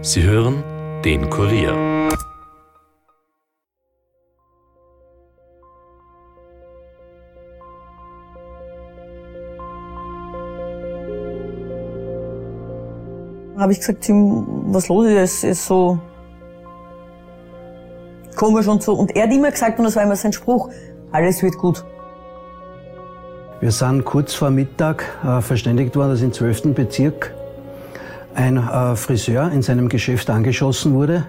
Sie hören den Kurier. Habe ich gesagt, Tim, was los ist, es ist so komisch und so. Und er hat immer gesagt, und das war immer sein Spruch, alles wird gut. Wir sind kurz vor Mittag verständigt worden, dass im 12. Bezirk ein Friseur in seinem Geschäft angeschossen wurde.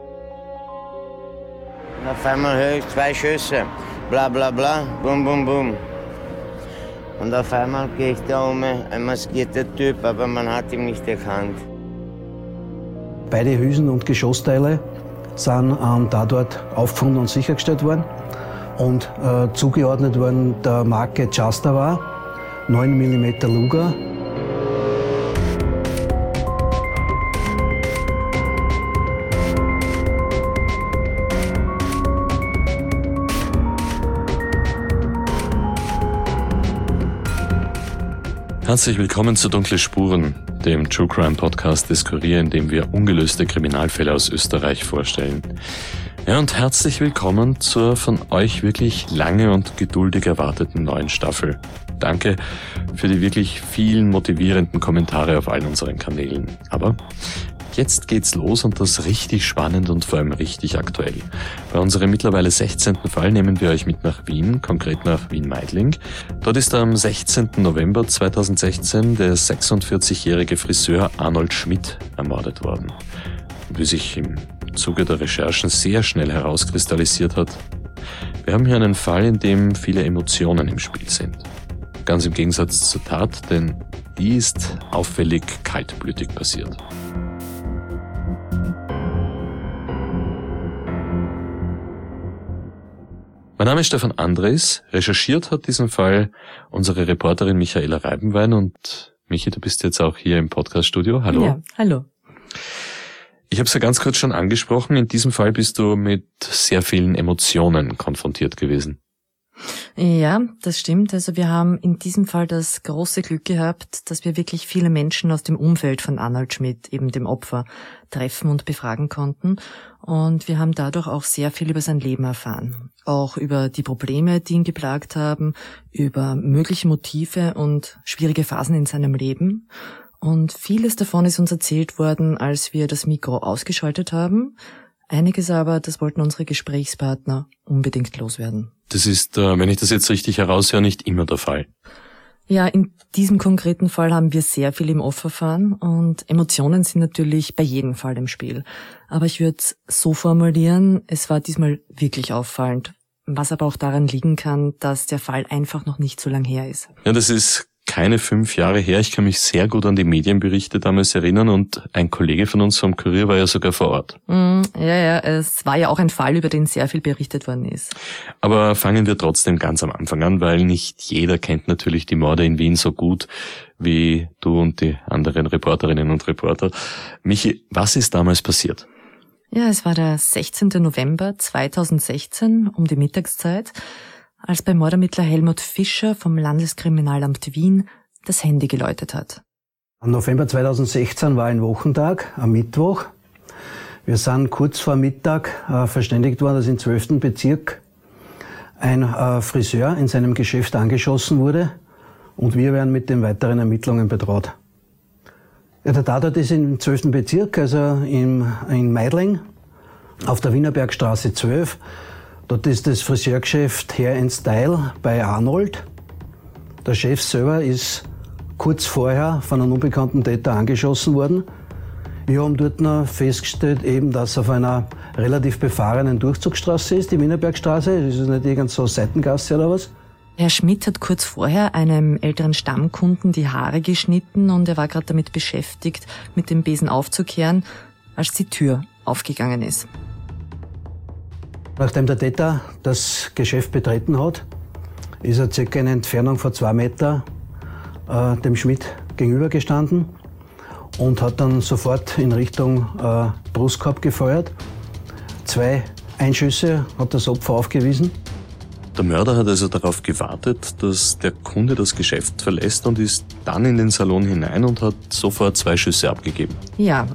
Und auf einmal höre ich 2 Schüsse, bla bla bla, bum bum bum. Und auf einmal gehe ich da um, ein maskierter Typ, aber man hat ihn nicht erkannt. Beide Hülsen und Geschossteile sind am Tatort aufgefunden und sichergestellt worden und zugeordnet worden der Marke Chastava, 9 mm Luger. Herzlich willkommen zu Dunkle Spuren, dem True Crime Podcast des Kurier, in dem wir ungelöste Kriminalfälle aus Österreich vorstellen. Ja, und herzlich willkommen zur von euch wirklich lange und geduldig erwarteten neuen Staffel. Danke für die wirklich vielen motivierenden Kommentare auf allen unseren Kanälen. Aber jetzt geht's los und das richtig spannend und vor allem richtig aktuell. Bei unserem mittlerweile 16. Fall nehmen wir euch mit nach Wien, konkret nach Wien-Meidling. Dort ist am 16. November 2016 der 46-jährige Friseur Arnold Schmidt ermordet worden. Wie sich im Zuge der Recherchen sehr schnell herauskristallisiert hat, wir haben hier einen Fall, in dem viele Emotionen im Spiel sind. Ganz im Gegensatz zur Tat, denn die ist auffällig kaltblütig passiert. Mein Name ist Stefan Andres, recherchiert hat diesen Fall unsere Reporterin Michaela Reibenwein und Michi, du bist jetzt auch hier im Podcast-Studio. Hallo. Ja, hallo. Ich habe es ja ganz kurz schon angesprochen, in diesem Fall bist du mit sehr vielen Emotionen konfrontiert gewesen. Ja, das stimmt. Also wir haben in diesem Fall das große Glück gehabt, dass wir wirklich viele Menschen aus dem Umfeld von Arnold Schmidt, eben dem Opfer, treffen und befragen konnten. Und wir haben dadurch auch sehr viel über sein Leben erfahren. Auch über die Probleme, die ihn geplagt haben, über mögliche Motive und schwierige Phasen in seinem Leben. Und vieles davon ist uns erzählt worden, als wir das Mikro ausgeschaltet haben. Einiges aber, das wollten unsere Gesprächspartner unbedingt loswerden. Das ist, wenn ich das jetzt richtig heraushöre, nicht immer der Fall. Ja, in diesem konkreten Fall haben wir sehr viel im Off erfahren und Emotionen sind natürlich bei jedem Fall im Spiel. Aber ich würde es so formulieren, es war diesmal wirklich auffallend, was aber auch daran liegen kann, dass der Fall einfach noch nicht so lang her ist. Ja, das ist keine 5 Jahre her. Ich kann mich sehr gut an die Medienberichte damals erinnern und ein Kollege von uns vom Kurier war ja sogar vor Ort. Ja, es war ja auch ein Fall, über den sehr viel berichtet worden ist. Aber fangen wir trotzdem ganz am Anfang an, weil nicht jeder kennt natürlich die Morde in Wien so gut wie du und die anderen Reporterinnen und Reporter. Michi, was ist damals passiert? Ja, es war der 16. November 2016 um die Mittagszeit, als beim Mordermittler Helmut Fischer vom Landeskriminalamt Wien das Handy geläutet hat. Am November 2016 war ein Wochentag, am Mittwoch. Wir sind kurz vor Mittag verständigt worden, dass im 12. Bezirk ein Friseur in seinem Geschäft angeschossen wurde und wir werden mit den weiteren Ermittlungen betraut. Ja, der Tatort ist im 12. Bezirk, also in Meidling, auf der Wienerbergstraße 12. Dort ist das Friseurgeschäft Hair & Style bei Arnold. Der Chef selber ist kurz vorher von einem unbekannten Täter angeschossen worden. Wir haben dort noch festgestellt, eben, dass auf einer relativ befahrenen Durchzugsstraße ist, die Wienerbergstraße. Das ist nicht irgend so Seitengasse oder was. Herr Schmidt hat kurz vorher einem älteren Stammkunden die Haare geschnitten und er war gerade damit beschäftigt, mit dem Besen aufzukehren, als die Tür aufgegangen ist. Nachdem der Täter das Geschäft betreten hat, ist er circa in Entfernung von 2 Meter dem Schmidt gegenübergestanden und hat dann sofort in Richtung Brustkorb gefeuert. 2 Einschüsse hat das Opfer aufgewiesen. Der Mörder hat also darauf gewartet, dass der Kunde das Geschäft verlässt und ist dann in den Salon hinein und hat sofort 2 Schüsse abgegeben. Ja, also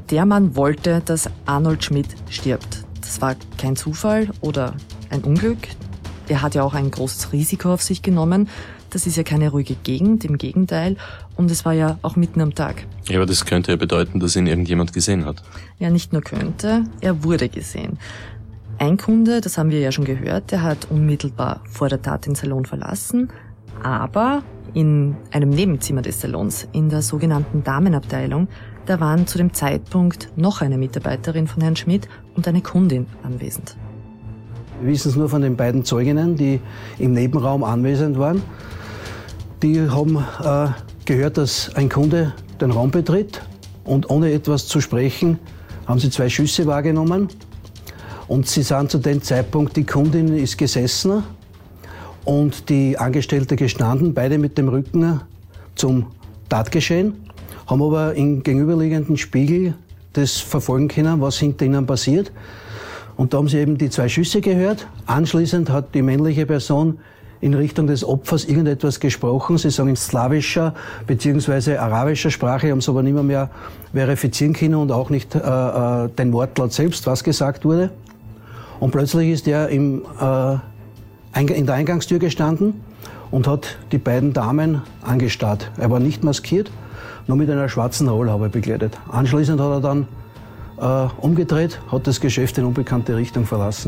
Der Mann wollte, dass Arnold Schmidt stirbt. Das war kein Zufall oder ein Unglück. Er hat ja auch ein großes Risiko auf sich genommen. Das ist ja keine ruhige Gegend, im Gegenteil. Und es war ja auch mitten am Tag. Ja, aber das könnte ja bedeuten, dass ihn irgendjemand gesehen hat. Ja, nicht nur könnte, er wurde gesehen. Ein Kunde, das haben wir ja schon gehört, der hat unmittelbar vor der Tat den Salon verlassen, aber in einem Nebenzimmer des Salons, in der sogenannten Damenabteilung, da waren zu dem Zeitpunkt noch eine Mitarbeiterin von Herrn Schmidt und eine Kundin anwesend. Wir wissen es nur von den beiden Zeuginnen, die im Nebenraum anwesend waren. Die haben gehört, dass ein Kunde den Raum betritt und ohne etwas zu sprechen haben sie 2 Schüsse wahrgenommen. Und sie sind zu dem Zeitpunkt, die Kundin ist gesessen und die Angestellte gestanden, beide mit dem Rücken zum Tatgeschehen, haben aber im gegenüberliegenden Spiegel das verfolgen können, was hinter ihnen passiert. Und da haben sie eben die 2 Schüsse gehört. Anschließend hat die männliche Person in Richtung des Opfers irgendetwas gesprochen. Sie sagen in slawischer bzw. arabischer Sprache, haben es aber nicht mehr verifizieren können und auch nicht den Wortlaut selbst, was gesagt wurde. Und plötzlich ist er in der Eingangstür gestanden und hat die beiden Damen angestarrt. Er war nicht maskiert, nur mit einer schwarzen Rollhaube bekleidet. Anschließend hat er dann umgedreht, hat das Geschäft in unbekannte Richtung verlassen.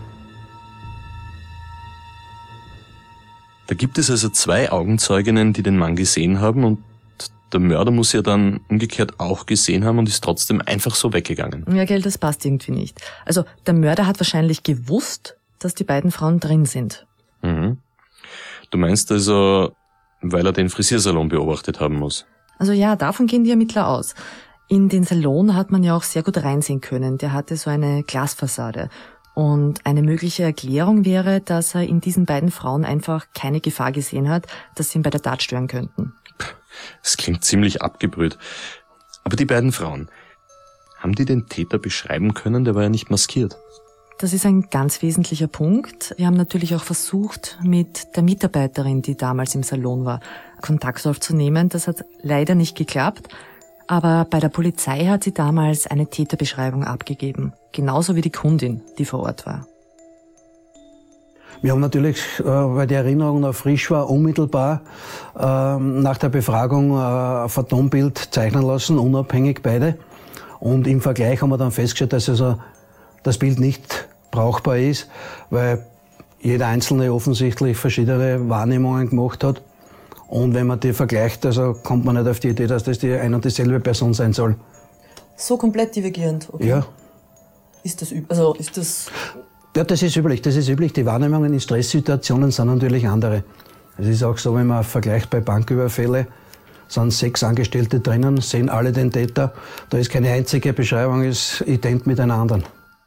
Da gibt es also 2 Augenzeuginnen, die den Mann gesehen haben und der Mörder muss ja dann umgekehrt auch gesehen haben und ist trotzdem einfach so weggegangen. Ja, gell, das passt irgendwie nicht. Also der Mörder hat wahrscheinlich gewusst, dass die beiden Frauen drin sind. Mhm. Du meinst also, weil er den Frisiersalon beobachtet haben muss? Also ja, davon gehen die Ermittler aus. In den Salon hat man ja auch sehr gut reinsehen können. Der hatte so eine Glasfassade. Und eine mögliche Erklärung wäre, dass er in diesen beiden Frauen einfach keine Gefahr gesehen hat, dass sie ihn bei der Tat stören könnten. Das klingt ziemlich abgebrüht. Aber die beiden Frauen, haben die den Täter beschreiben können? Der war ja nicht maskiert. Das ist ein ganz wesentlicher Punkt. Wir haben natürlich auch versucht, mit der Mitarbeiterin, die damals im Salon war, Kontakt aufzunehmen. Das hat leider nicht geklappt. Aber bei der Polizei hat sie damals eine Täterbeschreibung abgegeben. Genauso wie die Kundin, die vor Ort war. Wir haben natürlich, weil die Erinnerung noch frisch war, unmittelbar nach der Befragung ein Phantombild zeichnen lassen, unabhängig beide. Und im Vergleich haben wir dann festgestellt, dass also das Bild nicht brauchbar ist, weil jeder Einzelne offensichtlich verschiedene Wahrnehmungen gemacht hat. Und wenn man die vergleicht, also kommt man nicht auf die Idee, dass das die ein und dieselbe Person sein soll. So komplett divergierend, okay. Ja. Ist das Ja, das ist üblich. Die Wahrnehmungen in Stresssituationen sind natürlich andere. Es ist auch so, wenn man vergleicht bei Banküberfällen, sind 6 Angestellte drinnen, sehen alle den Täter. Da ist keine einzige Beschreibung, ist ident mit einer anderen.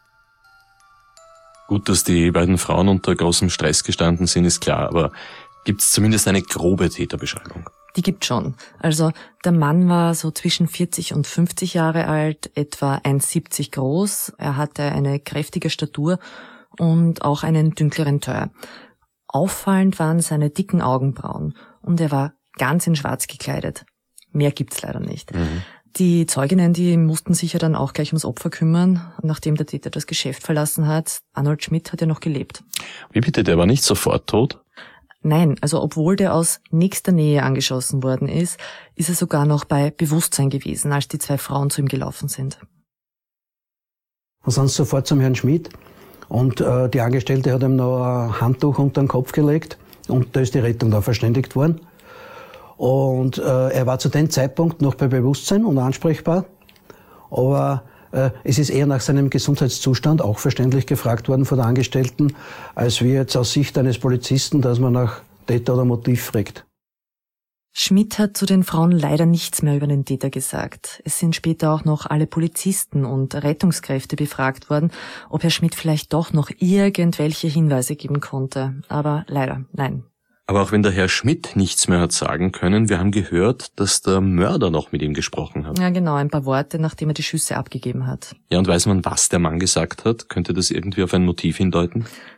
Gut, dass die beiden Frauen unter großem Stress gestanden sind, ist klar, aber gibt es zumindest eine grobe Täterbeschreibung? Die gibt's schon. Also der Mann war so zwischen 40 und 50 Jahre alt, etwa 1,70 groß. Er hatte eine kräftige Statur und auch einen dunkleren Teint. Auffallend waren seine dicken Augenbrauen und er war ganz in schwarz gekleidet. Mehr gibt's leider nicht. Mhm. Die Zeuginnen, die mussten sich ja dann auch gleich ums Opfer kümmern, nachdem der Täter das Geschäft verlassen hat. Arnold Schmidt hat ja noch gelebt. Wie bitte, der war nicht sofort tot? Nein, also obwohl der aus nächster Nähe angeschossen worden ist, ist er sogar noch bei Bewusstsein gewesen, als die 2 Frauen zu ihm gelaufen sind. Wir sind sofort zum Herrn Schmidt und die Angestellte hat ihm noch ein Handtuch unter den Kopf gelegt und da ist die Rettung dann verständigt worden. Und er war zu dem Zeitpunkt noch bei Bewusstsein und ansprechbar, aber es ist eher nach seinem Gesundheitszustand auch verständlich gefragt worden von der Angestellten, als wie jetzt aus Sicht eines Polizisten, dass man nach Täter oder Motiv fragt. Schmidt hat zu den Frauen leider nichts mehr über den Täter gesagt. Es sind später auch noch alle Polizisten und Rettungskräfte befragt worden, ob Herr Schmidt vielleicht doch noch irgendwelche Hinweise geben konnte. Aber leider, nein. Aber auch wenn der Herr Schmidt nichts mehr hat sagen können, wir haben gehört, dass der Mörder noch mit ihm gesprochen hat. Ja, genau, ein paar Worte, nachdem er die Schüsse abgegeben hat. Ja, und weiß man, was der Mann gesagt hat? Könnte das irgendwie auf ein Motiv hindeuten?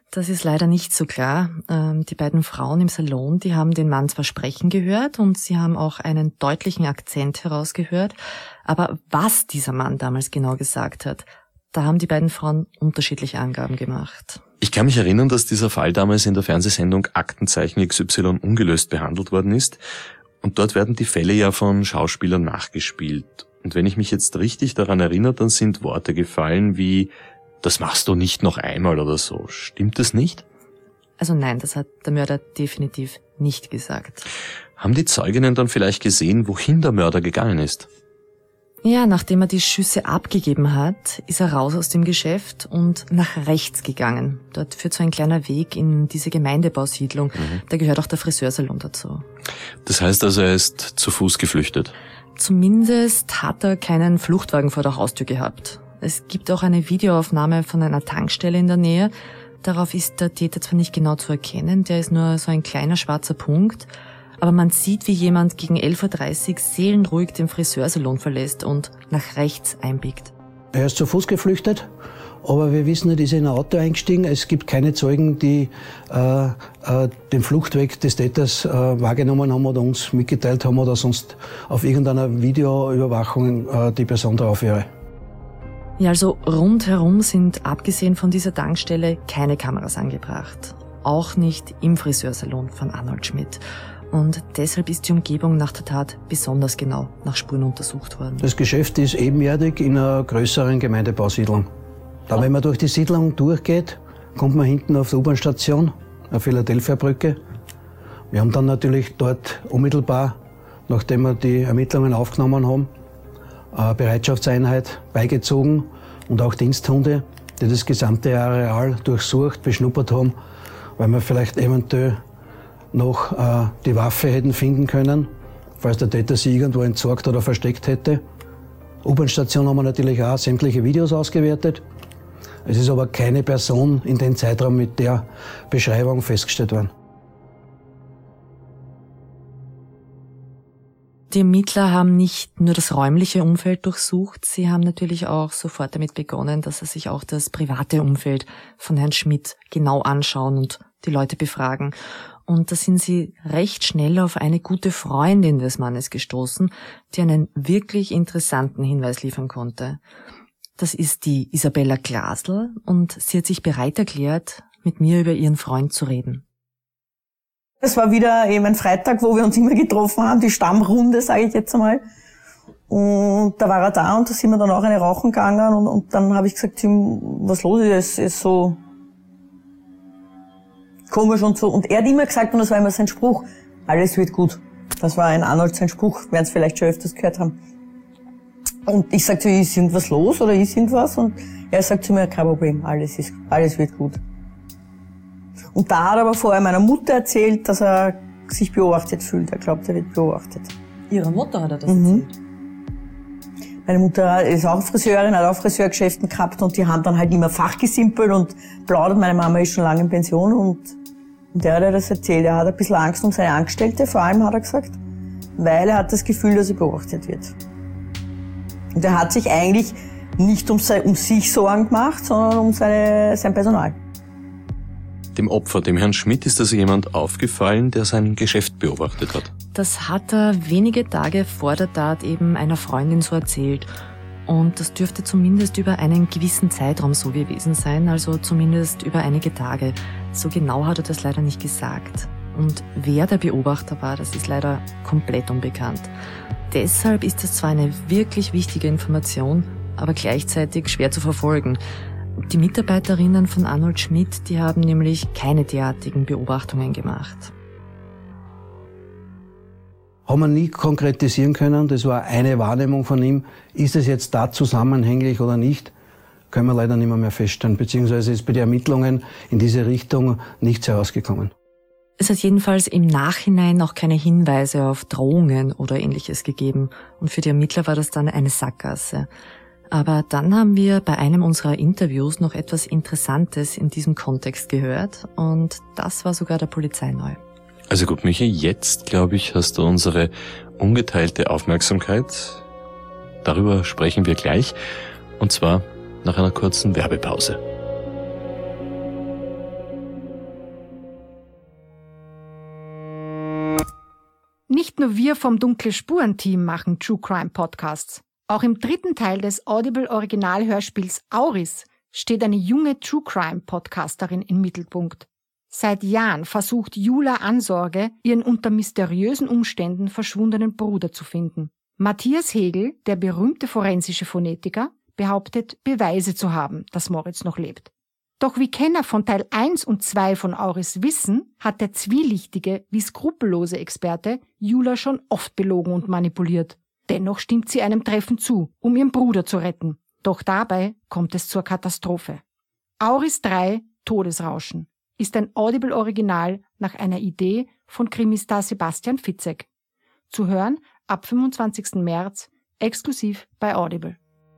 Das ist leider nicht so klar. Die beiden Frauen im Salon, die haben den Mann zwar sprechen gehört und sie haben auch einen deutlichen Akzent herausgehört, aber was dieser Mann damals genau gesagt hat, da haben die beiden Frauen unterschiedliche Angaben gemacht. Ich kann mich erinnern, dass dieser Fall damals in der Fernsehsendung Aktenzeichen XY ungelöst behandelt worden ist. Und dort werden die Fälle ja von Schauspielern nachgespielt. Und wenn ich mich jetzt richtig daran erinnere, dann sind Worte gefallen wie „Das machst du nicht noch einmal" oder so. Stimmt das nicht? Also nein, das hat der Mörder definitiv nicht gesagt. Haben die Zeuginnen dann vielleicht gesehen, wohin der Mörder gegangen ist? Ja, nachdem er die Schüsse abgegeben hat, ist er raus aus dem Geschäft und nach rechts gegangen. Dort führt so ein kleiner Weg in diese Gemeindebausiedlung. Da gehört auch der Friseursalon dazu. Das heißt also, er ist zu Fuß geflüchtet? Zumindest hat er keinen Fluchtwagen vor der Haustür gehabt. Es gibt auch eine Videoaufnahme von einer Tankstelle in der Nähe. Darauf ist der Täter zwar nicht genau zu erkennen, der ist nur so ein kleiner schwarzer Punkt, aber man sieht, wie jemand gegen 11.30 Uhr seelenruhig den Friseursalon verlässt und nach rechts einbiegt. Er ist zu Fuß geflüchtet, aber wir wissen nicht, ist er in ein Auto eingestiegen. Es gibt keine Zeugen, die den Fluchtweg des Täters wahrgenommen haben oder uns mitgeteilt haben oder sonst auf irgendeiner Videoüberwachung die Person drauf wäre. Ja, also rundherum sind abgesehen von dieser Tankstelle keine Kameras angebracht. Auch nicht im Friseursalon von Arnold Schmidt. Und deshalb ist die Umgebung nach der Tat besonders genau nach Spuren untersucht worden. Das Geschäft ist ebenerdig in einer größeren Gemeindebausiedlung. Da, wenn man durch die Siedlung durchgeht, kommt man hinten auf die U-Bahn-Station, auf Philadelphia-Brücke. Wir haben dann natürlich dort unmittelbar, nachdem wir die Ermittlungen aufgenommen haben, eine Bereitschaftseinheit beigezogen und auch Diensthunde, die das gesamte Areal durchsucht, beschnuppert haben, weil wir vielleicht eventuell noch die Waffe hätten finden können, falls der Täter sie irgendwo entsorgt oder versteckt hätte. U-Bahn-Station haben wir natürlich auch sämtliche Videos ausgewertet. Es ist aber keine Person in dem Zeitraum mit der Beschreibung festgestellt worden. Die Ermittler haben nicht nur das räumliche Umfeld durchsucht, sie haben natürlich auch sofort damit begonnen, dass sie sich auch das private Umfeld von Herrn Schmidt genau anschauen und die Leute befragen. Und da sind sie recht schnell auf eine gute Freundin des Mannes gestoßen, die einen wirklich interessanten Hinweis liefern konnte. Das ist die Isabella Glasl und sie hat sich bereit erklärt, mit mir über ihren Freund zu reden. Es war wieder eben ein Freitag, wo wir uns immer getroffen haben, die Stammrunde, sage ich jetzt einmal. Und da war er da und da sind wir dann auch eine rauchen gegangen und dann habe ich gesagt, was los ist, es ist so komisch und so. Und er hat immer gesagt, und das war immer sein Spruch, alles wird gut. Das war ein Arnold sein Spruch, werden es vielleicht schon öfters gehört haben. Und ich sagte, ist irgendwas los oder ist irgendwas? Und er sagt zu mir, kein Problem, alles wird gut. Und da hat er aber vorher meiner Mutter erzählt, dass er sich beobachtet fühlt. Er glaubt, er wird beobachtet. Ihrer Mutter hat er das erzählt? Meine Mutter ist auch Friseurin, hat auch Friseurgeschäften gehabt und die haben dann halt immer fachgesimpelt und plaudert. Meine Mama ist schon lange in Pension und der hat das erzählt. Er hat ein bisschen Angst um seine Angestellte, vor allem hat er gesagt, weil er hat das Gefühl, dass er beobachtet wird. Und er hat sich eigentlich nicht um sich Sorgen gemacht, sondern um sein Personal. Dem Opfer, dem Herrn Schmidt, ist also jemand aufgefallen, der sein Geschäft beobachtet hat. Das hat er wenige Tage vor der Tat eben einer Freundin so erzählt. Und das dürfte zumindest über einen gewissen Zeitraum so gewesen sein, also zumindest über einige Tage. So genau hat er das leider nicht gesagt. Und wer der Beobachter war, das ist leider komplett unbekannt. Deshalb ist das zwar eine wirklich wichtige Information, aber gleichzeitig schwer zu verfolgen. Die Mitarbeiterinnen von Arnold Schmidt, die haben nämlich keine derartigen Beobachtungen gemacht. Haben wir nie konkretisieren können, das war eine Wahrnehmung von ihm. Ist es jetzt da zusammenhänglich oder nicht, können wir leider nicht mehr feststellen, beziehungsweise ist bei den Ermittlungen in diese Richtung nichts herausgekommen. Es hat jedenfalls im Nachhinein auch keine Hinweise auf Drohungen oder Ähnliches gegeben und für die Ermittler war das dann eine Sackgasse. Aber dann haben wir bei einem unserer Interviews noch etwas Interessantes in diesem Kontext gehört und das war sogar der Polizei neu. Also gut, Michi, jetzt, glaube ich, hast du unsere ungeteilte Aufmerksamkeit. Darüber sprechen wir gleich und zwar nach einer kurzen Werbepause. Nicht nur wir vom Dunkle Spuren-Team machen True Crime Podcasts. Auch im 3. Teil des Audible-Originalhörspiels Auris steht eine junge True Crime Podcasterin im Mittelpunkt. Seit Jahren versucht Jula Ansorge, ihren unter mysteriösen Umständen verschwundenen Bruder zu finden. Matthias Hegel, der berühmte forensische Phonetiker, behauptet, Beweise zu haben, dass Moritz noch lebt. Doch wie Kenner von Teil 1 und 2 von Auris wissen, hat der zwielichtige wie skrupellose Experte Jula schon oft belogen und manipuliert. Dennoch stimmt sie einem Treffen zu, um ihren Bruder zu retten. Doch dabei kommt es zur Katastrophe. Auris 3, Todesrauschen, ist ein Audible-Original nach einer Idee von Krimistar Sebastian Fitzek. Zu hören ab 25. März, exklusiv bei Audible.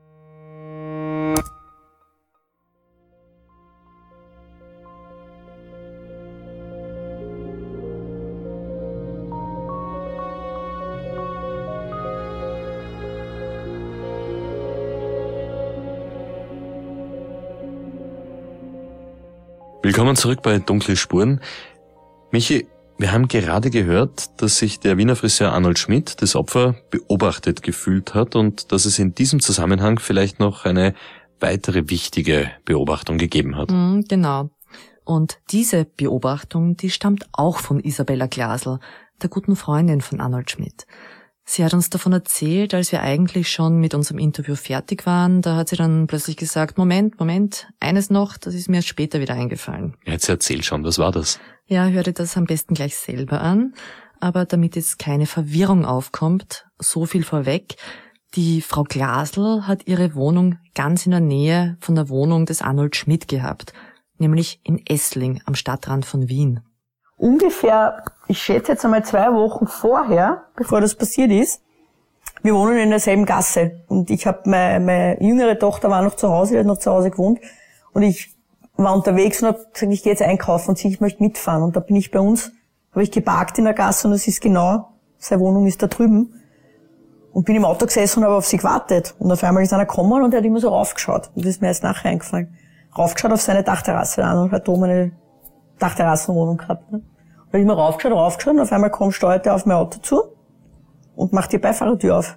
Willkommen zurück bei Dunkle Spuren. Michi, wir haben gerade gehört, dass sich der Wiener Friseur Arnold Schmidt, das Opfer, beobachtet gefühlt hat und dass es in diesem Zusammenhang vielleicht noch eine weitere wichtige Beobachtung gegeben hat. Genau. Und diese Beobachtung, die stammt auch von Isabella Glasl, der guten Freundin von Arnold Schmidt. Sie hat uns davon erzählt, als wir eigentlich schon mit unserem Interview fertig waren. Da hat sie dann plötzlich gesagt, Moment, eines noch, das ist mir erst später wieder eingefallen. Jetzt erzähl schon, was war das? Ja, hör dir das am besten gleich selber an. Aber damit jetzt keine Verwirrung aufkommt, so viel vorweg. Die Frau Glasl hat ihre Wohnung ganz in der Nähe von der Wohnung des Arnold Schmidt gehabt. Nämlich in Essling am Stadtrand von Wien. Ungefähr, ich schätze jetzt einmal 2 Wochen vorher, bevor das passiert ist, wir wohnen in derselben Gasse. Und ich habe meine jüngere Tochter war noch zu Hause, die hat noch zu Hause gewohnt. Und ich war unterwegs und habe gesagt, ich gehe jetzt einkaufen und sie, ich möchte mitfahren. Und da bin ich bei uns, habe ich geparkt in der Gasse und das ist genau, seine Wohnung ist da drüben. Und bin im Auto gesessen und habe auf sie gewartet. Und auf einmal ist einer gekommen und der hat immer so raufgeschaut. Und das ist mir erst nachher eingefallen. Raufgeschaut auf seine Dachterrasse. Arnold hat oben eine Dachterrassenwohnung gehabt. Ne? Und ich immer raufgeschaut und auf einmal steuert er auf mein Auto zu und macht die Beifahrertür auf.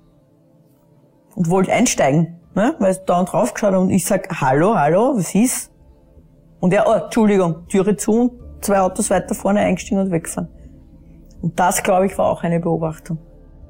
Und wollte einsteigen, ne? Weil er dauernd raufgeschaut hat und ich sag, hallo, was ist? Und er, Entschuldigung, Türe zu und 2 Autos weiter vorne eingestiegen und weggefahren. Und das, glaube ich, war auch eine Beobachtung.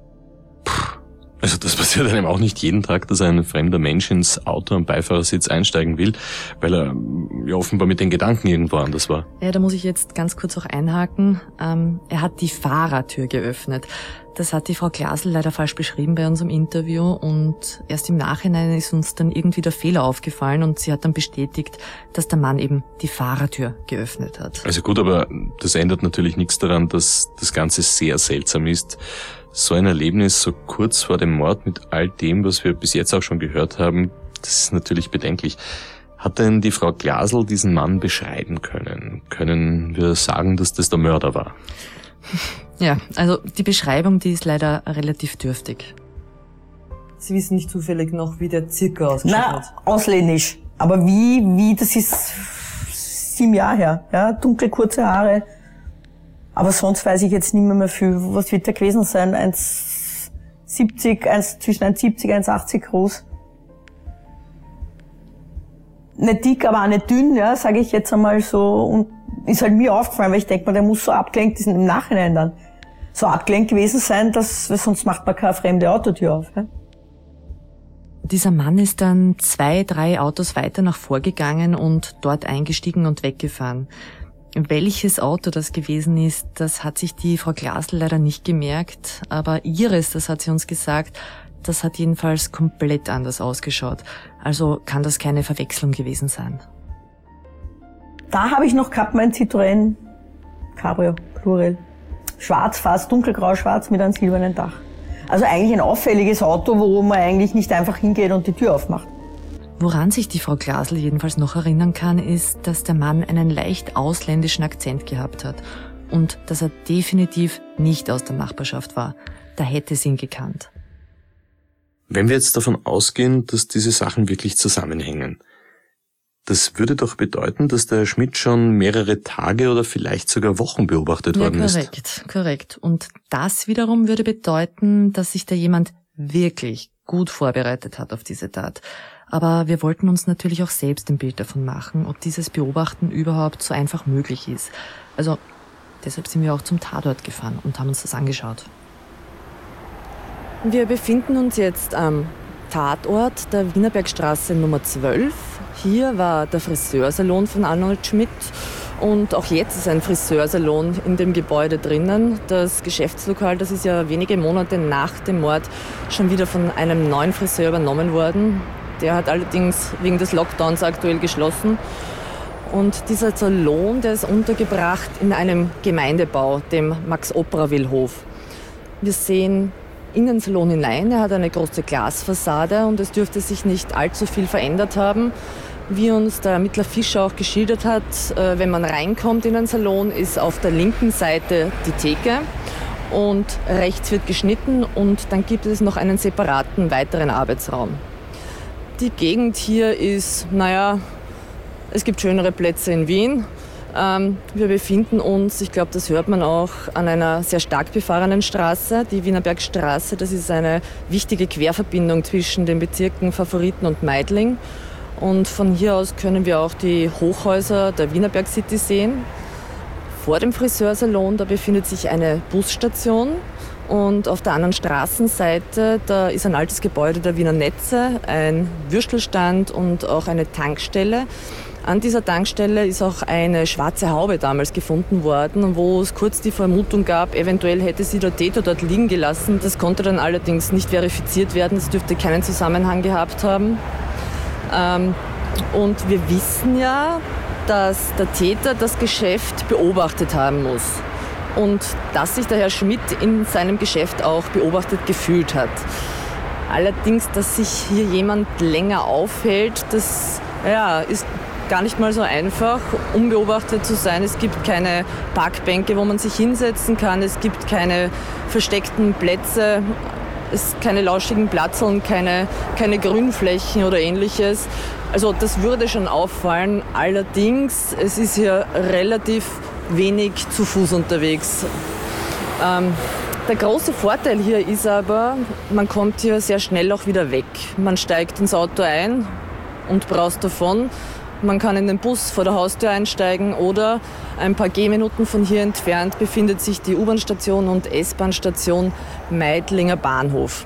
Also das passiert einem auch nicht jeden Tag, dass ein fremder Mensch ins Auto am Beifahrersitz einsteigen will, weil er ja offenbar mit den Gedanken irgendwo anders war. Ja, da muss ich jetzt ganz kurz auch einhaken. Er hat die Fahrertür geöffnet. Das hat die Frau Glasl leider falsch beschrieben bei unserem Interview und erst im Nachhinein ist uns dann irgendwie der Fehler aufgefallen und sie hat dann bestätigt, dass der Mann eben die Fahrertür geöffnet hat. Also gut, aber das ändert natürlich nichts daran, dass das Ganze sehr seltsam ist. So ein Erlebnis so kurz vor dem Mord mit all dem, was wir bis jetzt auch schon gehört haben, das ist natürlich bedenklich. Hat denn die Frau Glasl diesen Mann beschreiben können? Können wir sagen, dass das der Mörder war? Ja, also die Beschreibung, die ist leider relativ dürftig. Sie wissen nicht zufällig noch, wie der circa ausgeschaut hat? Ausländisch. Aber wie, das ist 7 Jahre her. Ja, dunkle, kurze Haare. Aber sonst weiß ich jetzt nicht mehr viel. Was wird der gewesen sein? 1,70, zwischen 1,70, 1,80 groß. Nicht dick, aber auch nicht dünn, ja, sage ich jetzt einmal so. Und ist halt mir aufgefallen, weil ich denke mal, der muss so abgelenkt sein, im Nachhinein dann so abgelenkt gewesen sein, dass sonst macht man keine fremde Autotür auf. Ja. Dieser Mann ist dann 2, 3 Autos weiter nach vorgegangen und dort eingestiegen und weggefahren. Welches Auto das gewesen ist, das hat sich die Frau Glasl leider nicht gemerkt, aber ihres, das hat sie uns gesagt, das hat jedenfalls komplett anders ausgeschaut. Also kann das keine Verwechslung gewesen sein. Da habe ich noch gehabt mein Citroën Cabrio, Plural. Schwarz, fast dunkelgrau-schwarz mit einem silbernen Dach. Also eigentlich ein auffälliges Auto, wo man eigentlich nicht einfach hingeht und die Tür aufmacht. Woran sich die Frau Glasl jedenfalls noch erinnern kann, ist, dass der Mann einen leicht ausländischen Akzent gehabt hat und dass er definitiv nicht aus der Nachbarschaft war. Da hätte sie ihn gekannt. Wenn wir jetzt davon ausgehen, dass diese Sachen wirklich zusammenhängen, Das würde doch bedeuten, dass der Herr Schmidt schon mehrere Tage oder vielleicht sogar Wochen beobachtet worden ist. Korrekt. Und das wiederum würde bedeuten, dass sich da jemand wirklich gut vorbereitet hat auf diese Tat. Aber wir wollten uns natürlich auch selbst ein Bild davon machen, ob dieses Beobachten überhaupt so einfach möglich ist. Also deshalb sind wir auch zum Tatort gefahren und haben uns das angeschaut. Wir befinden uns jetzt am Tatort der Wienerbergstraße Nummer 12. Hier war der Friseursalon von Arnold Schmidt und auch jetzt ist ein Friseursalon in dem Gebäude drinnen. Das Geschäftslokal, das ist ja wenige Monate nach dem Mord schon wieder von einem neuen Friseur übernommen worden. Der hat allerdings wegen des Lockdowns aktuell geschlossen. Und dieser Salon, der ist untergebracht in einem Gemeindebau, dem Max-Opraville-Hof. Wir sehen in den Salon hinein. Er hat eine große Glasfassade und es dürfte sich nicht allzu viel verändert haben. Wie uns der Ermittler Fischer auch geschildert hat, wenn man reinkommt in den Salon, ist auf der linken Seite die Theke und rechts wird geschnitten und dann gibt es noch einen separaten weiteren Arbeitsraum. Die Gegend hier ist, es gibt schönere Plätze in Wien. Wir befinden uns, ich glaube, das hört man auch, an einer sehr stark befahrenen Straße. Die Wienerbergstraße, das ist eine wichtige Querverbindung zwischen den Bezirken Favoriten und Meidling. Und von hier aus können wir auch die Hochhäuser der Wienerberg City sehen. Vor dem Friseursalon, da befindet sich eine Busstation. Und auf der anderen Straßenseite, da ist ein altes Gebäude der Wiener Netze, ein Würstelstand und auch eine Tankstelle. An dieser Tankstelle ist auch eine schwarze Haube damals gefunden worden, wo es kurz die Vermutung gab, eventuell hätte sie der Täter dort liegen gelassen. Das konnte dann allerdings nicht verifiziert werden, es dürfte keinen Zusammenhang gehabt haben. Und wir wissen ja, dass der Täter das Geschäft beobachtet haben muss. Und dass sich der Herr Schmidt in seinem Geschäft auch beobachtet gefühlt hat. Allerdings, dass sich hier jemand länger aufhält, das ist gar nicht mal so einfach, unbeobachtet zu sein. Es gibt keine Parkbänke, wo man sich hinsetzen kann. Es gibt keine versteckten Plätze, keine lauschigen Platzln, keine Grünflächen oder Ähnliches. Also das würde schon auffallen. Allerdings, es ist hier relativ wenig zu Fuß unterwegs. Der große Vorteil hier ist aber, man kommt hier sehr schnell auch wieder weg. Man steigt ins Auto ein und braust davon. Man kann in den Bus vor der Haustür einsteigen oder ein paar Gehminuten von hier entfernt befindet sich die U-Bahn-Station und S-Bahn-Station Meidlinger Bahnhof.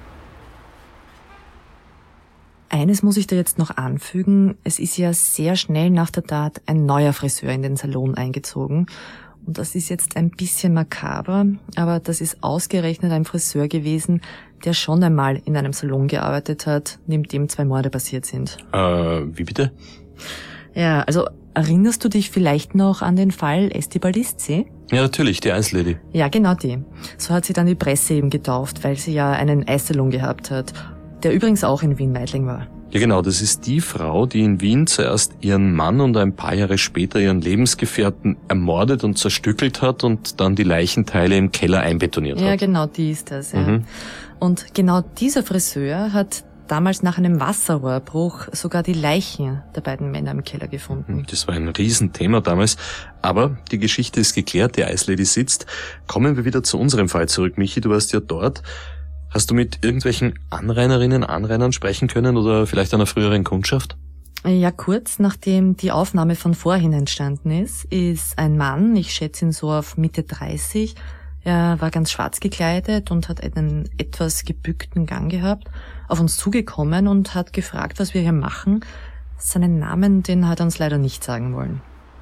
Eines muss ich da jetzt noch anfügen. Es ist ja sehr schnell nach der Tat ein neuer Friseur in den Salon eingezogen. Und das ist jetzt ein bisschen makaber, aber das ist ausgerechnet ein Friseur gewesen, der schon einmal in einem Salon gearbeitet hat, neben dem 2 Morde passiert sind. Wie bitte? Ja, also erinnerst du dich vielleicht noch an den Fall Estibalisti? Ja, natürlich, die Eislady. Ja, genau die. So hat sie dann die Presse eben getauft, weil sie ja einen Eissalon gehabt hat, der übrigens auch in Wien-Meidling war. Ja genau, das ist die Frau, die in Wien zuerst ihren Mann und ein paar Jahre später ihren Lebensgefährten ermordet und zerstückelt hat und dann die Leichenteile im Keller einbetoniert hat. Ja, genau, die ist das, ja. Und genau dieser Friseur hat damals nach einem Wasserrohrbruch sogar die Leichen der beiden Männer im Keller gefunden. Das war ein Riesenthema damals. Aber die Geschichte ist geklärt, die Eislady sitzt. Kommen wir wieder zu unserem Fall zurück. Michi, du warst ja dort. Hast du mit irgendwelchen Anrainern sprechen können oder vielleicht einer früheren Kundschaft? Ja, kurz nachdem die Aufnahme von vorhin entstanden ist ein Mann, ich schätze ihn so auf Mitte 30, er war ganz schwarz gekleidet und hat einen etwas gebückten Gang gehabt, auf uns zugekommen und hat gefragt, was wir hier machen. Seinen Namen, den hat er uns leider nicht sagen wollen.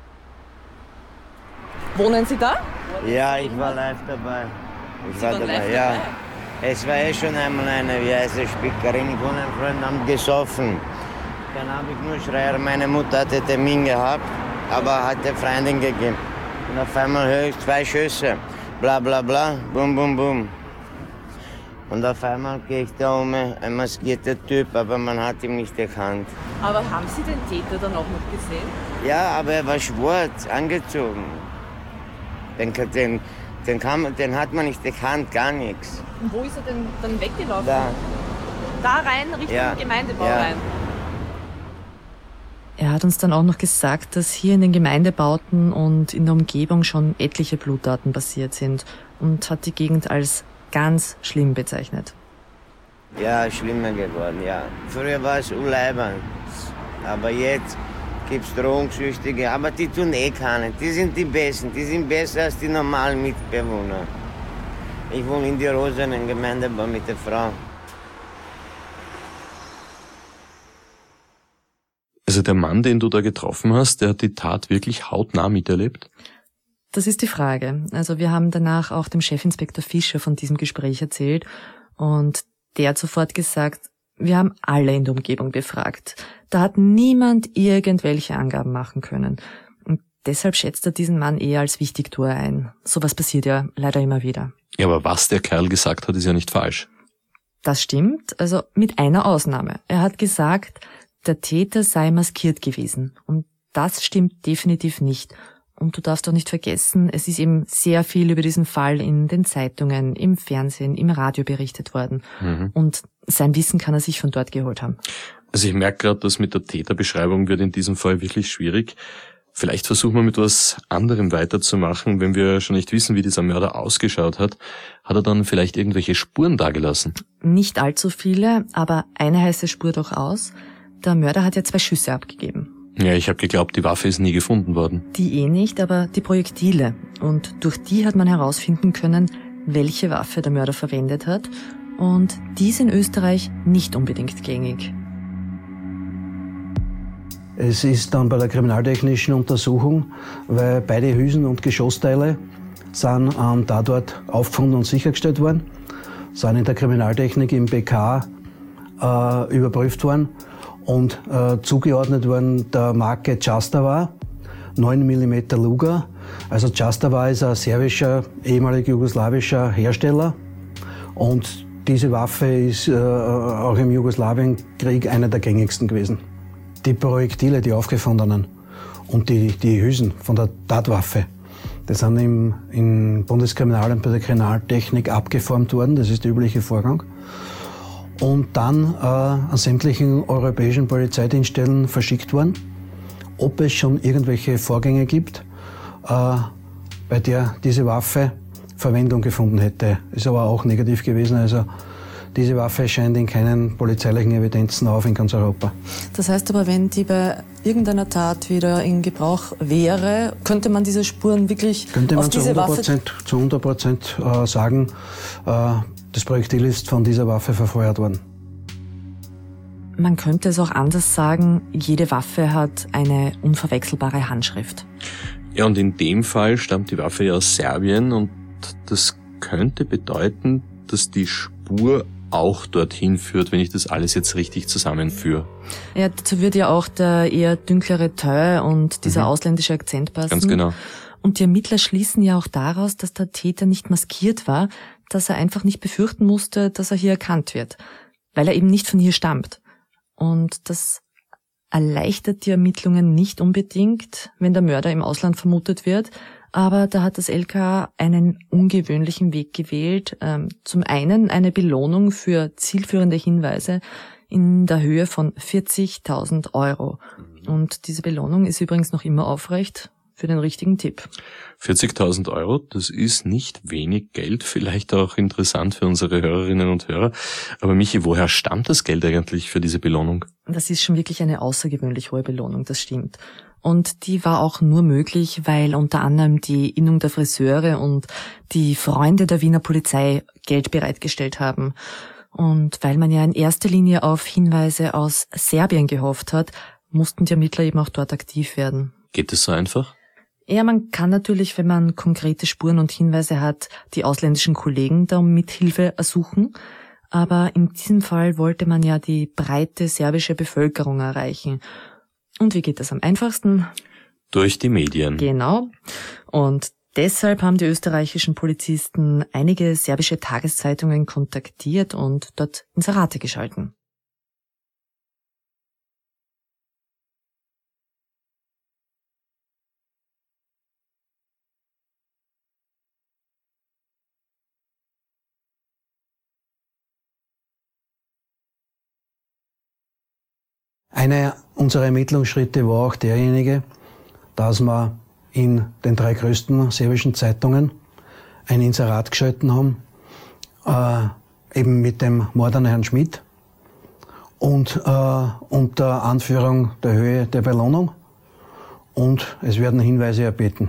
Wohnen Sie da? Ja, ich war live dabei. Ja. Es war schon einmal eine Spickerin von einem Freund, haben gesoffen. Dann habe ich nur Schreier, meine Mutter hatte Termin gehabt, aber hat der Freundin gegeben. Und auf einmal höre ich 2 Schüsse, bla bla bla, bum bum bum. Und auf einmal gehe ich da ein maskierter Typ, aber man hat ihn nicht erkannt. Aber haben Sie den Täter dann auch noch gesehen? Ja, aber er war schwarz, angezogen. Den hat man nicht erkannt, gar nichts. Und wo ist er denn dann weggelaufen? Da rein, Richtung Gemeindebau rein? Er hat uns dann auch noch gesagt, dass hier in den Gemeindebauten und in der Umgebung schon etliche Bluttaten passiert sind und hat die Gegend als ganz schlimm bezeichnet. Ja, schlimmer geworden, ja. Früher war es unleibend, aber jetzt gibt's Drogensüchtige, aber die tun keine. Die sind die Besten, die sind besser als die normalen Mitbewohner. Ich wohne in die Rosenen Gemeindebau mit der Frau. Also der Mann, den du da getroffen hast, der hat die Tat wirklich hautnah miterlebt? Das ist die Frage. Also wir haben danach auch dem Chefinspektor Fischer von diesem Gespräch erzählt und der hat sofort gesagt, wir haben alle in der Umgebung befragt. Da hat niemand irgendwelche Angaben machen können. Und deshalb schätzt er diesen Mann eher als Wichtigtuer ein. Sowas passiert ja leider immer wieder. Ja, aber was der Kerl gesagt hat, ist ja nicht falsch. Das stimmt, also mit einer Ausnahme. Er hat gesagt, der Täter sei maskiert gewesen. Und das stimmt definitiv nicht. Und du darfst auch nicht vergessen, es ist eben sehr viel über diesen Fall in den Zeitungen, im Fernsehen, im Radio berichtet worden. Und sein Wissen kann er sich von dort geholt haben. Also ich merke gerade, dass mit der Täterbeschreibung wird in diesem Fall wirklich schwierig. Vielleicht versuchen wir mit was anderem weiterzumachen. Wenn wir schon nicht wissen, wie dieser Mörder ausgeschaut hat, hat er dann vielleicht irgendwelche Spuren dagelassen? Nicht allzu viele, aber eine heiße Spur durchaus. Der Mörder hat ja 2 Schüsse abgegeben. Ja, ich habe geglaubt, die Waffe ist nie gefunden worden. Die nicht, aber die Projektile. Und durch die hat man herausfinden können, welche Waffe der Mörder verwendet hat. Und die ist in Österreich nicht unbedingt gängig. Es ist dann bei der kriminaltechnischen Untersuchung, weil beide Hülsen und Geschossteile sind am Tatort aufgefunden und sichergestellt worden, sind in der Kriminaltechnik im BK überprüft worden und zugeordnet worden der Marke Častava, 9 mm Luger. Also Častava ist ein serbischer, ehemalig jugoslawischer Hersteller und diese Waffe ist auch im Jugoslawienkrieg eine der gängigsten gewesen. Die Projektile, die aufgefundenen und die Hülsen von der Tatwaffe, die sind im Bundeskriminalamt bei der Kriminaltechnik abgeformt worden, das ist der übliche Vorgang. Und dann an sämtlichen europäischen Polizeidienststellen verschickt worden, ob es schon irgendwelche Vorgänge gibt, bei der diese Waffe Verwendung gefunden hätte. Ist aber auch negativ gewesen, also diese Waffe scheint in keinen polizeilichen Evidenzen auf in ganz Europa. Das heißt aber, wenn die bei irgendeiner Tat wieder in Gebrauch wäre, könnte man diese Spuren wirklich auf diese Waffe... Zu 100% sagen, das Projektil ist von dieser Waffe verfeuert worden. Man könnte es auch anders sagen, jede Waffe hat eine unverwechselbare Handschrift. Ja, und in dem Fall stammt die Waffe ja aus Serbien und das könnte bedeuten, dass die Spur auch dorthin führt, wenn ich das alles jetzt richtig zusammenführe. Ja, dazu wird ja auch der eher dünklere Teint und dieser ausländische Akzent passen. Ganz genau. Und die Ermittler schließen ja auch daraus, dass der Täter nicht maskiert war, dass er einfach nicht befürchten musste, dass er hier erkannt wird, weil er eben nicht von hier stammt. Und das erleichtert die Ermittlungen nicht unbedingt, wenn der Mörder im Ausland vermutet wird. Aber da hat das LKA einen ungewöhnlichen Weg gewählt. Zum einen eine Belohnung für zielführende Hinweise in der Höhe von 40.000 €. Und diese Belohnung ist übrigens noch immer aufrecht für den richtigen Tipp. 40.000 €, das ist nicht wenig Geld, vielleicht auch interessant für unsere Hörerinnen und Hörer. Aber Michi, woher stammt das Geld eigentlich für diese Belohnung? Das ist schon wirklich eine außergewöhnlich hohe Belohnung, das stimmt. Und die war auch nur möglich, weil unter anderem die Innung der Friseure und die Freunde der Wiener Polizei Geld bereitgestellt haben. Und weil man ja in erster Linie auf Hinweise aus Serbien gehofft hat, mussten die Ermittler eben auch dort aktiv werden. Geht es so einfach? Ja, man kann natürlich, wenn man konkrete Spuren und Hinweise hat, die ausländischen Kollegen da um Mithilfe ersuchen. Aber in diesem Fall wollte man ja die breite serbische Bevölkerung erreichen. Und wie geht das am einfachsten? Durch die Medien. Genau. Und deshalb haben die österreichischen Polizisten einige serbische Tageszeitungen kontaktiert und dort Inserate geschalten. Eine unserer Ermittlungsschritte war auch derjenige, dass wir in den 3 größten serbischen Zeitungen ein Inserat geschalten haben, eben mit dem Mord an Herrn Schmidt und unter Anführung der Höhe der Belohnung, und es werden Hinweise erbeten.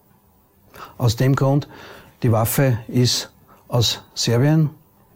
Aus dem Grund, die Waffe ist aus Serbien.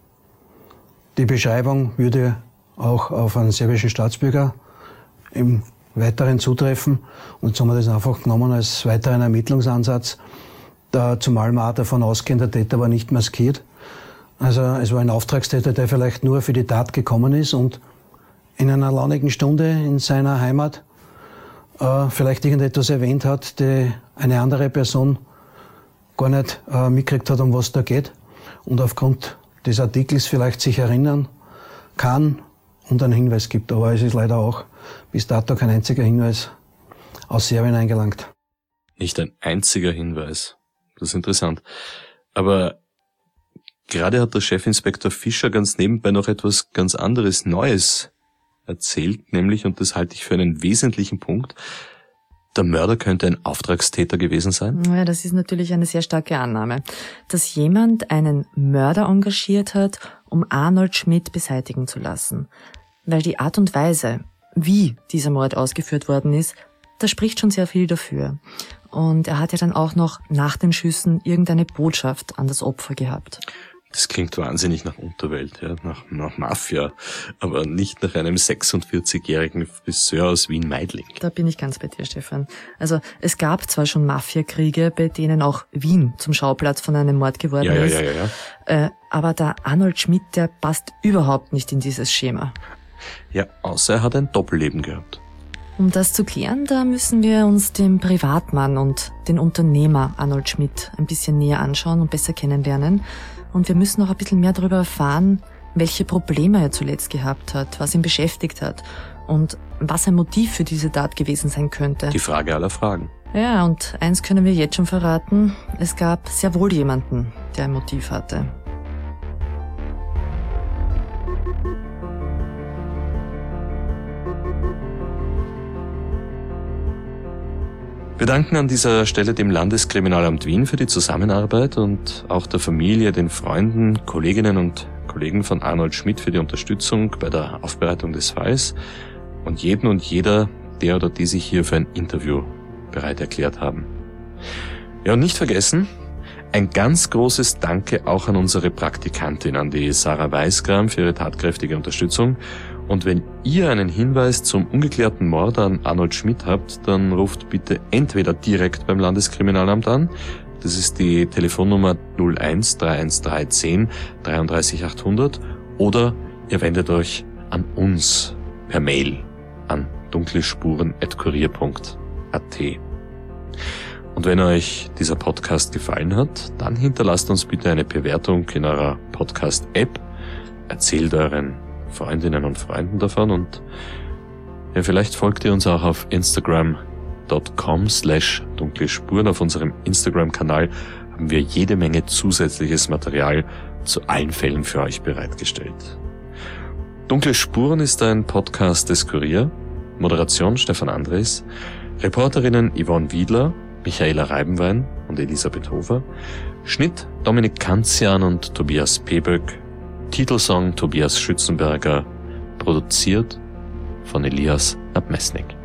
Die Beschreibung würde auch auf einen serbischen Staatsbürger im Weiteren zutreffen, und so haben wir das einfach genommen als weiteren Ermittlungsansatz, zumal wir auch davon ausgehen, der Täter war nicht maskiert. Also es war ein Auftragstäter, der vielleicht nur für die Tat gekommen ist und in einer launigen Stunde in seiner Heimat vielleicht irgendetwas erwähnt hat, die eine andere Person gar nicht mitgekriegt hat, um was da geht, und aufgrund des Artikels vielleicht sich erinnern kann und einen Hinweis gibt. Aber es ist leider auch bis dato kein einziger Hinweis aus Serbien eingelangt. Nicht ein einziger Hinweis. Das ist interessant. Aber gerade hat der Chefinspektor Fischer ganz nebenbei noch etwas ganz anderes Neues erzählt, nämlich, und das halte ich für einen wesentlichen Punkt, der Mörder könnte ein Auftragstäter gewesen sein? Ja, das ist natürlich eine sehr starke Annahme. Dass jemand einen Mörder engagiert hat, um Arnold Schmidt beseitigen zu lassen. Weil die Art und Weise, wie dieser Mord ausgeführt worden ist, das spricht schon sehr viel dafür. Und er hat ja dann auch noch nach den Schüssen irgendeine Botschaft an das Opfer gehabt. Das klingt wahnsinnig nach Unterwelt, ja, nach Mafia, aber nicht nach einem 46-jährigen Friseur aus Wien-Meidling. Da bin ich ganz bei dir, Stefan. Also es gab zwar schon Mafiakriege, bei denen auch Wien zum Schauplatz von einem Mord geworden ist. Ja. Aber der Arnold Schmidt, der passt überhaupt nicht in dieses Schema. Ja, außer er hat ein Doppelleben gehabt. Um das zu klären, da müssen wir uns den Privatmann und den Unternehmer Arnold Schmidt ein bisschen näher anschauen und besser kennenlernen. Und wir müssen auch ein bisschen mehr darüber erfahren, welche Probleme er zuletzt gehabt hat, was ihn beschäftigt hat und was ein Motiv für diese Tat gewesen sein könnte. Die Frage aller Fragen. Ja, und eins können wir jetzt schon verraten, es gab sehr wohl jemanden, der ein Motiv hatte. Wir danken an dieser Stelle dem Landeskriminalamt Wien für die Zusammenarbeit und auch der Familie, den Freunden, Kolleginnen und Kollegen von Arnold Schmidt für die Unterstützung bei der Aufbereitung des Falls und jeden und jeder, der oder die sich hier für ein Interview bereit erklärt haben. Ja, und nicht vergessen, ein ganz großes Danke auch an unsere Praktikantin, an die Sarah Weißgram für ihre tatkräftige Unterstützung. Und wenn ihr einen Hinweis zum ungeklärten Mord an Arnold Schmidt habt, dann ruft bitte entweder direkt beim Landeskriminalamt an, das ist die Telefonnummer 01 31310 33 800, oder ihr wendet euch an uns per Mail an dunklespuren@kurier.at. Und wenn euch dieser Podcast gefallen hat, dann hinterlasst uns bitte eine Bewertung in eurer Podcast-App, erzählt euren Freundinnen und Freunden davon und ja, vielleicht folgt ihr uns auch auf instagram.com/dunklespuren. Auf unserem Instagram-Kanal haben wir jede Menge zusätzliches Material zu allen Fällen für euch bereitgestellt. Dunkle Spuren ist ein Podcast des Kurier. Moderation Stefan Andres. Reporterinnen Yvonne Wiedler, Michaela Reibenwein und Elisabeth Hofer. Schnitt Dominik Kanzian und Tobias Peböck. Titelsong Tobias Schützenberger, produziert von Elias Abmesnik.